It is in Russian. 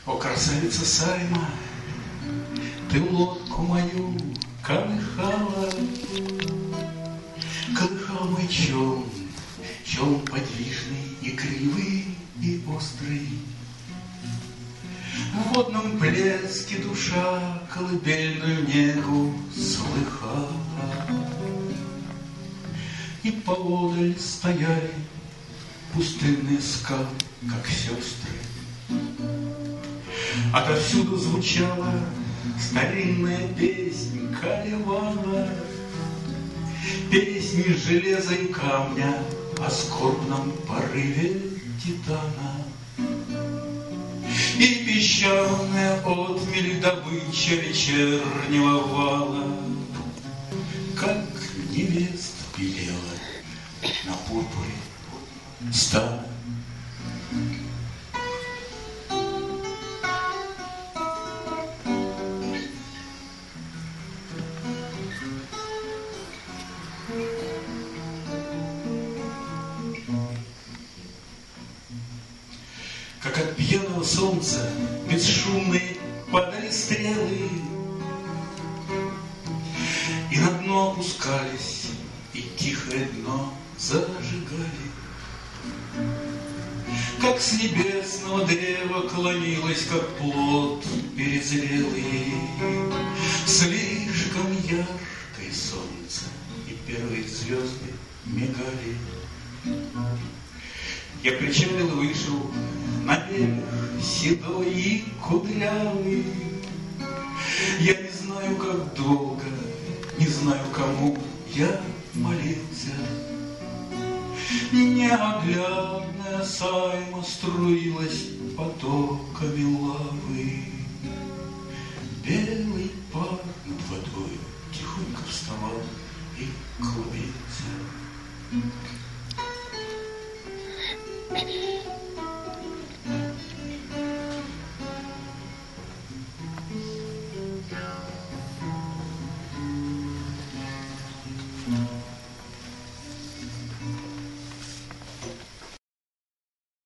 О, красавица Сайма, ты лодку мою колыхала, колыхал мой челн подвижный, игривый и острый. В водном плеске душа колыбельную негу слыхала. И поодаль стояли пустынные скалы, как сестры. Отовсюду звучала старинная песнь Калевала, песни железа и камня о скорбном порыве Титана. И песчаная отмель добыча вечернего вала, как невест белела на пурпуре стана. Как от пьяного солнца бесшумные падали стрелы, и на дно опускались, и тихое дно зажигали. Как с небесного древа клонилась, как плод перезрелый, слишком яркое солнце, и первые звезды мигали. Я причалил и вышел на берег седой и кудрявый. Я не знаю, как долго, не знаю, кому я молился. Неоглядная Сайма струилась потоками лавы. Белый пар над водой тихонько вставал и клубился.